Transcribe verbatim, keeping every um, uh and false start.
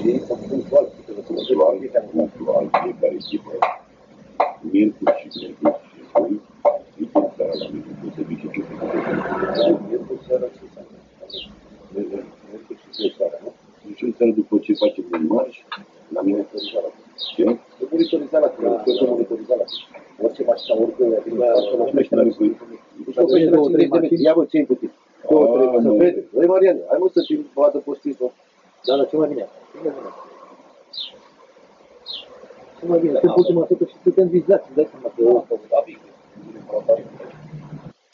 ei sunt punctual, punctual, punctual, fiecare echipă, miercuri și miercuri și joi, weekend seara la mine, nu se duce ce miercuri seara ce seara. Miercuri și joi seara, nu? Și joi seara după ce facem un marș, la monitorizarea. Ce? E monitorizarea, că e monitorizarea. Orice mașină, orice, nu știu care cu ei. Ia vă, țin cu tine. Două, trei, mă, să vede. Băi, Mariane, hai mă să te vadă postiți-o. Da, dar ce mai bine? Ce mai bine? Ce putem atât și suntem vizați, îți dai seama că eu am făcut abic.